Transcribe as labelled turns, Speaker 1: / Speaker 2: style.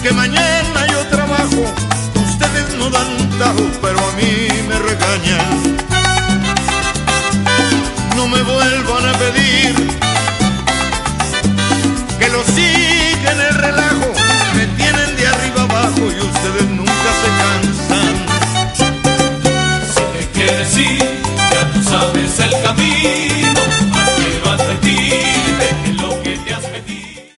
Speaker 1: que mañana yo trabajo. Ustedes no dan un tajo, pero a mí me regañan. No me vuelvan a pedir que lo siga en el relajo. Me tienen de arriba abajo y ustedes nunca se cansan.
Speaker 2: Si te quieres ir